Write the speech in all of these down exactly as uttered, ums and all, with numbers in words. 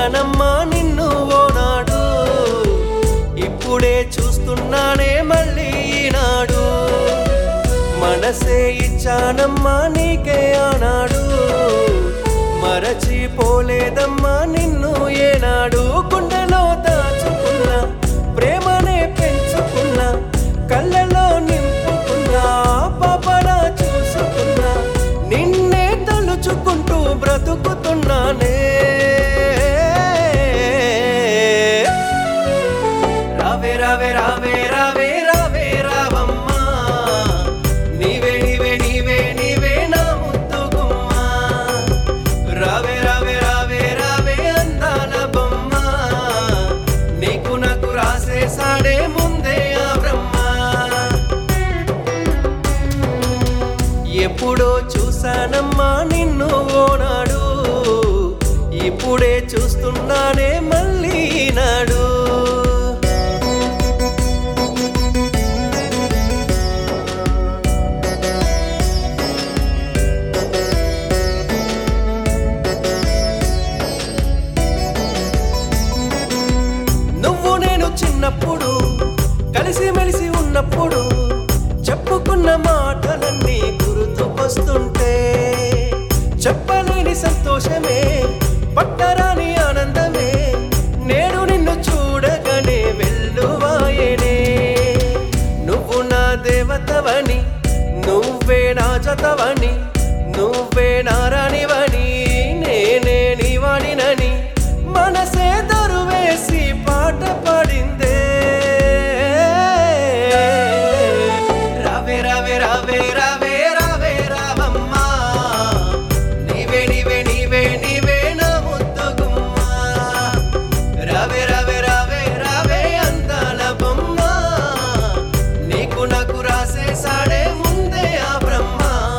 చూశానమ్మా నిన్ను ఓనాడు, ఇప్పుడే చూస్తున్నానే మళ్ళీ ఈనాడు. మనసే ఇచ్చానమ్మా నీకే ఆనాడు, మరచిపోలేదమ్మా నిన్ను ఏనాడు. గుండెలో దాచుకున్నా ప్రేమనే పెంచుకున్నా, కళ్ళలో నింపుకున్నా పాపలా చూసుకున్నా, నిన్నే తలుచుకుంటూ బ్రతుకుతున్నానే. రావే రావే రావే రావే రావే రావమ్మా, నీవే నీవే నీవే నీవే నా ముద్దు గుమ్మా. రావే రావే రావే రావే అందాల బొమ్మ, నీకు నాకు రాసేసాడే ముందే ఆ బ్రహ్మ. ఎప్పుడో చూశానమ్మా నిన్ను ఓనాడు, ఇప్పుడే చూస్తున్నానే మళ్ళీ ఈనాడు. నువ్వు నేను చిన్నప్పుడు కలిసి మెలిసి ఉన్నప్పుడు చెప్పుకున్న మాటలన్నీ గుర్తుకొస్తుంటే, చెప్పలేని సంతోషమే పట్టరాని ఆనందమే నేడు నిన్ను చూడగానే వెల్లువాయనే. నువ్వు నా దేవతవని, నువ్వే నా జతవని, నువ్వే నా రాణివని, నేనే నీ వాడినని మనసే దరువేసి పాట పాడిందే. రావే రావే రావే రావే రావే రావమ్మా, నీవే నీవే నీవే నీవే నా ముద్దు గుమ్మా. రావే రావే రావే రావే అందాల బొమ్మ, నీకు నాకు రాసేసాడే ముందే ఆ బ్రహ్మ.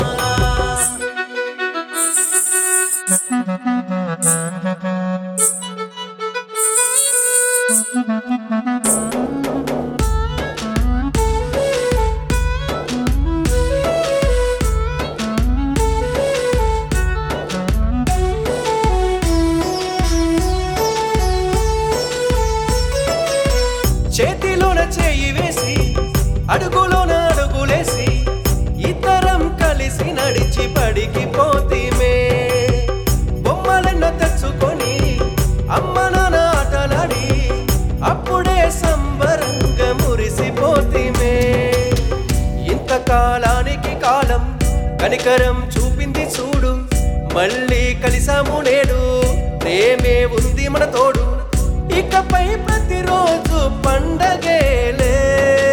చేతిలోన చేయి వేసి అడుగులోన అడుగులేసి ఇద్దరం కలిసి నడిచి పడికి పోతీమే. బొమ్మలెన్నో తెచ్చుకొని అమ్మ నాన్న ఆటలాడి అప్పుడే సంబరంగా మురిసిపోతీమే. ఇంతకాలానికి కాలం కనికరం చూపింది చూడు, మళ్ళీ కలిసాము నేడు, ప్రేమే ఉంది మన తోడు, ఇకపై ప్రతిరోజు పండగేలే.